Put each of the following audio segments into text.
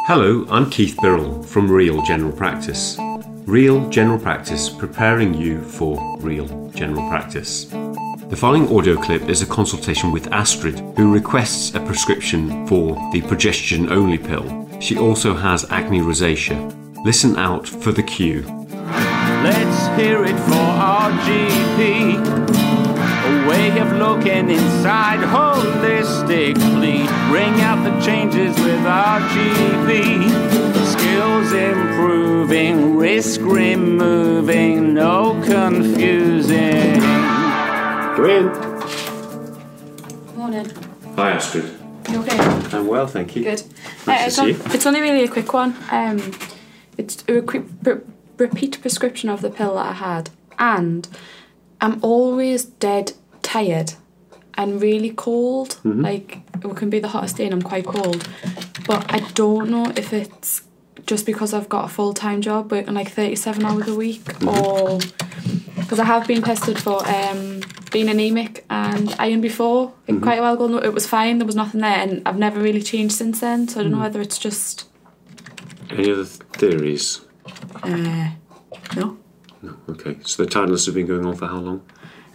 Hello, I'm Keith Birrell from Real General Practice. Real General Practice, preparing you for real general practice. The following audio clip is a consultation with Astrid, who requests a prescription for the progesterone-only pill. She also has acne rosacea. Listen out for the cue. Let's hear it for our GP. A way of looking inside holistically. Bring out the changes with our GP. Skills improving, risk removing, no confusing. Go in. Morning. Hi Astrid. You okay? I'm well, thank you. Good. Nice to see you. It's only really a quick one. It's a repeat prescription of the pill that I had, and I'm always dead tired and really cold. Mm-hmm. Like, it can be the hottest day and I'm quite cold, but I don't know if it's just because I've got a full-time job working like 37 hours a week, or because I have been tested for being anemic and iron before quite a while ago. It was fine, there was nothing there, and I've never really changed since then, so I don't know whether it's just... Any other theories? No. No, okay. So the tiredness has been going on for how long?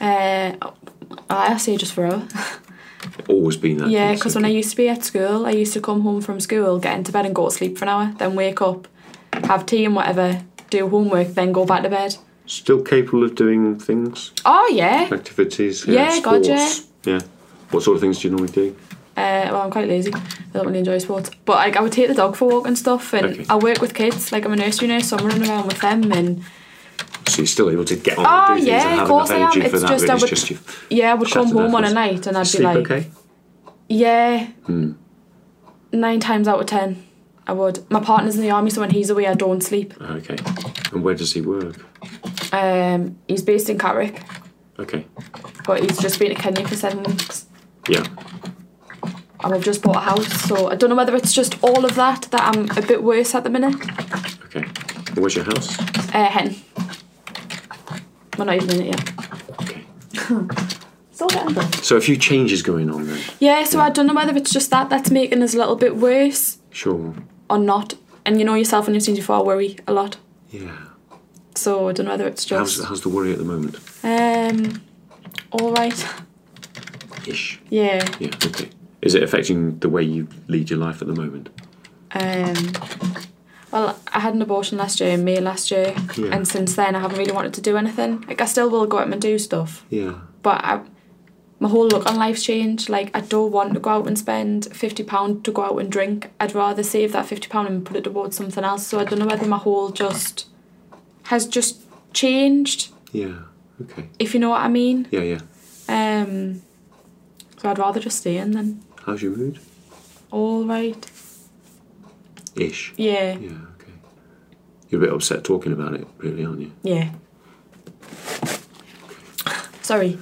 I say just forever. Always been that Yeah, case, because okay. when I used to be at school, I used to come home from school, get into bed and go to sleep for an hour, then wake up, have tea and whatever, do homework, then go back to bed. Still capable of doing things? Oh, yeah. Activities? Yeah, sports? God, yeah. Yeah. What sort of things do you normally do? Well, I'm quite lazy. I don't really enjoy sports. But like, I would take the dog for a walk and stuff, and Okay. I work with kids. Like, I'm a nursery nurse, so I'm running around with them. And So you're still able to get on oh, and do things yeah, and of have course enough I am. energy for It's that, just, but I it's would, just you. yeah, I would come shattered home on a nerves. night and I'd Sleep be like, okay? yeah, 9 times out of 10, I would. My partner's in the army, so when he's away, I don't sleep. Okay. And where does he work? He's based in Carrick, Okay. but he's just been to Kenya for 7 weeks. Yeah. And we've just bought a house, so I don't know whether it's just all of that I'm a bit worse at the minute. Okay. And where's your house? Hen. We're not even in it yet. Okay. It's all getting done. So a few changes going on then? Yeah, so I don't know whether it's just that's making us a little bit worse Sure. or not. And you know yourself when you've seen before, I worry a lot. Yeah. So I don't know whether it's just... How's the worry at the moment? All right. Ish. Yeah. Yeah, okay. Is it affecting the way you lead your life at the moment? Well, I had an abortion last year, in May last year, Yeah. and since then I haven't really wanted to do anything. Like, I still will go out and do stuff, Yeah. but my whole look on life's changed. Like, I don't want to go out and spend £50 to go out and drink. I'd rather save that £50 and put it towards something else. So I don't know whether my whole has just changed, Yeah. Okay. if you know what I mean. Yeah, yeah. So I'd rather just stay in then. How's your mood? All right. Ish. Yeah. Yeah, okay. You're a bit upset talking about it, really, aren't you? Yeah. Sorry.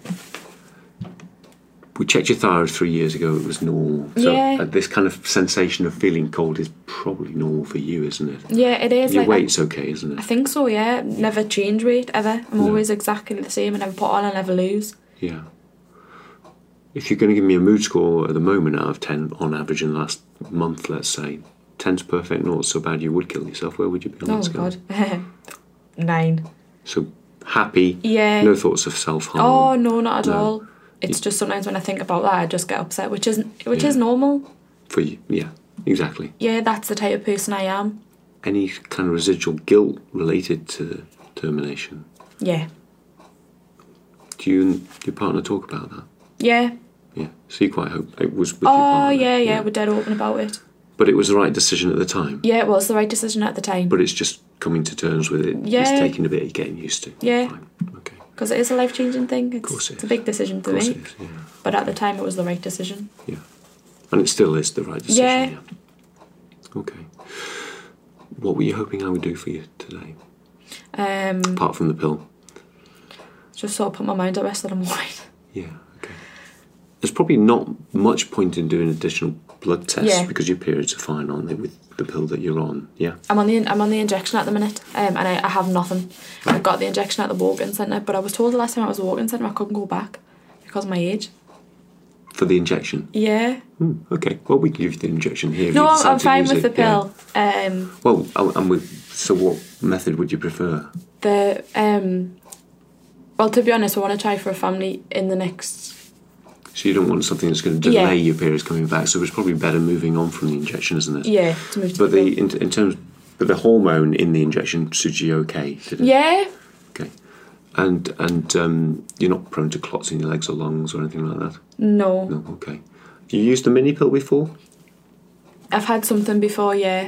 We checked your thyroid 3 years ago, it was normal. So Yeah. this kind of sensation of feeling cold is probably normal for you, isn't it? Yeah, it is. Your like, weight's okay, isn't it? I think so, yeah. Never change weight, ever. I'm No. always exactly the same. I never put on, I never lose. Yeah. If you're going to give me a mood score at the moment out of 10 on average in the last month, let's say, 10's perfect, not so bad you would kill yourself, where would you be on Oh, that scale? God. 9. So happy, Yeah. no thoughts of self-harm. Oh, no, not at No. all. It's just sometimes when I think about that, I just get upset, which is Yeah. normal. For you, yeah, exactly. Yeah, that's the type of person I am. Any kind of residual guilt related to termination? Yeah. Do you and your partner talk about that? Yeah. Yeah, so you quite hope it was with your Oh, partner. yeah, we're dead open about it. But it was the right decision at the time. Yeah, it was the right decision at the time. But it's just coming to terms with it. Yeah. It's taking a bit of getting used to. Yeah. Fine. Okay. Because it is a life-changing thing. course it It's a is. big decision Of for course me. it is, yeah. But at the time, it was the right decision. Yeah. And it still is the right decision. Yeah. Okay. What were you hoping I would do for you today? Um, Apart from the pill? just sort of put my mind at rest that I'm alright. Yeah, okay. There's probably not much point in doing additional blood tests Yeah. because your periods are fine, aren't they, with the pill that you're on? Yeah. I'm on the injection at the minute, and I have nothing. I got the injection at the walk-in centre, but I was told the last time I was at the walk-in centre I couldn't go back because of my age. For the injection? Yeah. Okay, well, we can give you the injection here. if No, you decide I'm to fine use with the it, yeah. pill. Well, so what method would you prefer? Well, to be honest, I want to try for a family in the next... So you don't want something that's going to delay your periods coming back, so it's probably better moving on from the injection, isn't it? Yeah, to move to But the pill. in terms... But the hormone in the injection suits you okay, did it? Yeah. Okay. And you're not prone to clots in your legs or lungs or anything like that? No. No, okay. Have you used the mini pill before? I've had something before, yeah.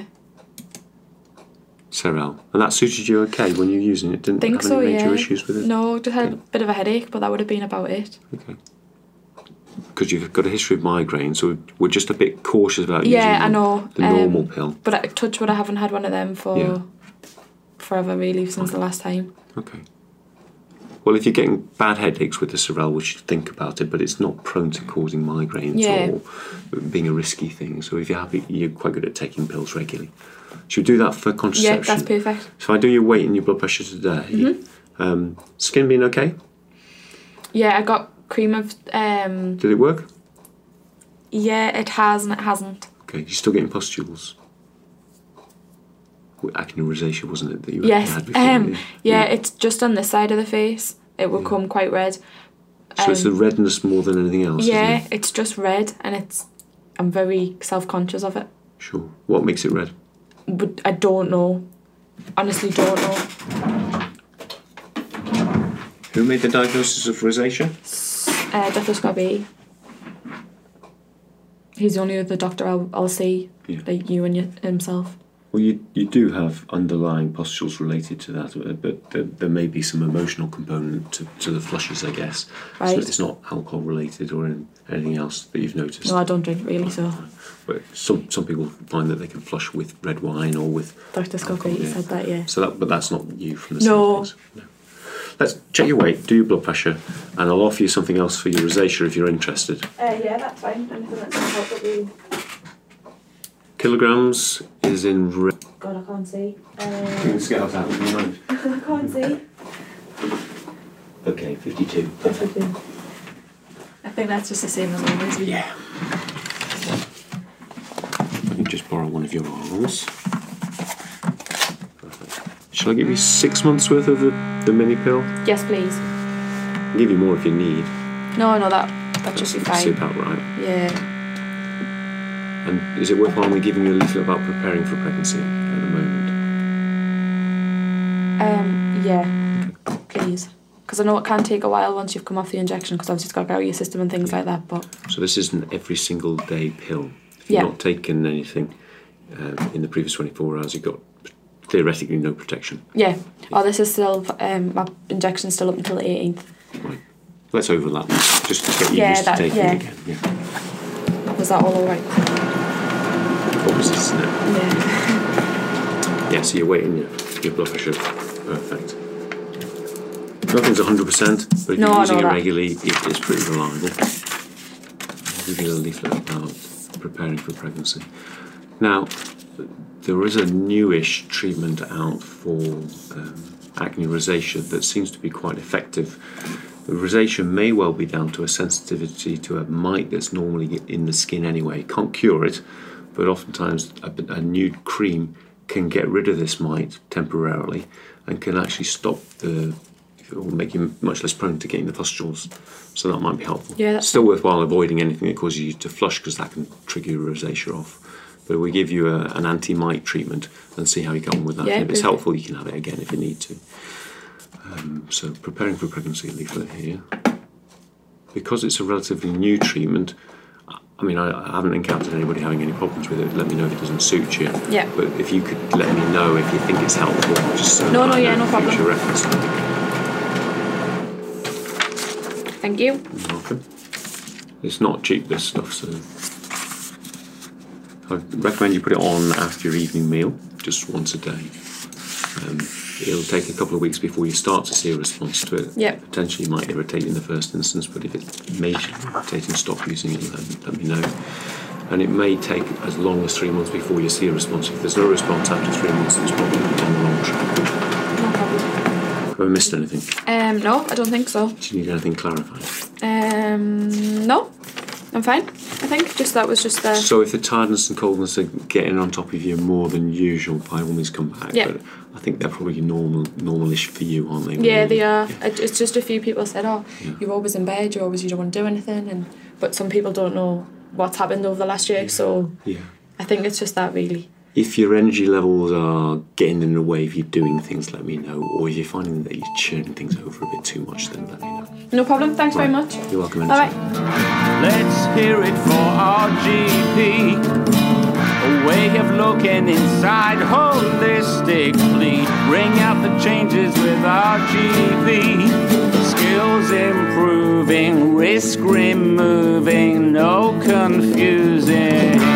Serel. And that suited you okay when you were using it? Didn't Think have so, any major yeah. issues with it? No, just had Okay. a bit of a headache, but that would have been about it. Okay. Because you've got a history of migraine, so we're just a bit cautious about Yeah, using I know. the normal pill. But touch wood, I haven't had one of them for forever, really, since the last time. Okay. Well, if you're getting bad headaches with the Serel, we should think about it, but it's not prone to causing migraines or being a risky thing. So if you're happy, you're quite good at taking pills regularly. Should we do that for Yeah, contraception? that's perfect. So I do your weight and your blood pressure today. Skin being okay? Yeah, I got cream of... Did it work? Yeah, it has and it hasn't. Okay. You're still getting pustules? Acne rosacea, wasn't it, that you Yes. had before? Yeah, it's just on this side of the face. It will come quite red. So it's the redness more than anything else, Yeah, isn't it? it's just red, and I'm very self-conscious of it. Sure. What makes it red? But I don't know. Honestly, don't know. Who made the diagnosis of rosacea? Dr. Scott B. He's the only other doctor I'll see, like you and himself. Well, you do have underlying pustules related to that, but there may be some emotional component to the flushes, I guess. Right. So it's not alcohol related or anything else that you've noticed. No, I don't drink really, so... But some people find that they can flush with red wine or with Dr. Scott B. alcohol, said that, yeah. So but that's not you from the No. side of things. No. Let's check your weight, do your blood pressure, and I'll offer you something else for your rosacea if you're interested. Yeah, that's fine. Anything that's going to help with you. Kilograms is in... God, I can't see. can scale out in your mind. I can't see. Okay, 52. I think that's just the same as always. Yeah. I can just borrow one of your arms. Perfect. Shall I give you 6 months worth of the mini pill? Yes, please. I'll give you more if you need. No, that should be That's fine. about right. Yeah. And is it worthwhile me giving you a leaflet about preparing for pregnancy at the moment? Yeah. Please. Because I know it can take a while once you've come off the injection, because obviously it's got to go out of your system and things like that. But So this is an every single day pill. If you've not taken anything in the previous 24 hours, you've got theoretically no protection. yeah. Oh, this is still my injection's still up until the 18th. Right. Let's overlap this, just to get you used to taking it again. Yeah. Was that all right? Obviously, isn't it? Yeah. Yeah, so you're waiting your blood pressure. Perfect. Nothing's 100%, but if No, you're I using know it that. regularly, it's pretty reliable. I'll give you a leaflet about preparing for pregnancy. Now, there is a newish treatment out for acne rosacea that seems to be quite effective. The rosacea may well be down to a sensitivity to a mite that's normally in the skin anyway. Can't cure it, but oftentimes a new cream can get rid of this mite temporarily and can actually stop or make you much less prone to getting the pustules. So that might be helpful. Yeah, that's Still worthwhile avoiding anything that causes you to flush, because that can trigger your rosacea off. But we give you an anti-mite treatment and see how you get on with that. Yeah, And if it's perfect. helpful, you can have it again if you need to. So preparing for pregnancy leaflet here. Because it's a relatively new treatment, I mean, I haven't encountered anybody having any problems with it. Let me know if it doesn't suit you. Yeah. But if you could let me know if you think it's helpful, just so No, that I yeah, know no for problem. future reference. Thank you. You're welcome. It's not cheap, this stuff, so I recommend you put it on after your evening meal, just once a day. It'll take a couple of weeks before you start to see a response to it. Yep. Potentially might irritate in the first instance, but if it's majorly irritating, stop using it, let me know. And it may take as long as 3 months before you see a response. If there's no response after 3 months, it's probably on the wrong track. No problem. Have I missed anything? No, I don't think so. Do you need anything clarified? No. I'm fine. I think that was just the. So if the tiredness and coldness are getting on top of you more than usual, by all means come back. Yeah. But I think they're probably normalish for you, aren't they? Yeah, really? they are. It's just a few people said, "Oh, you're always in bed. You don't want to do anything," but some people don't know what's happened over the last year. So I think it's just that really. If your energy levels are getting in the way of you doing things, let me know. Or if you're finding that you're churning things over a bit too much, then let me know. No problem. Thanks very much. You're welcome. All right. Let's hear it for our GP. A way of looking inside holistically. Bring out the changes with our GP. Skills improving, risk removing, no confusing.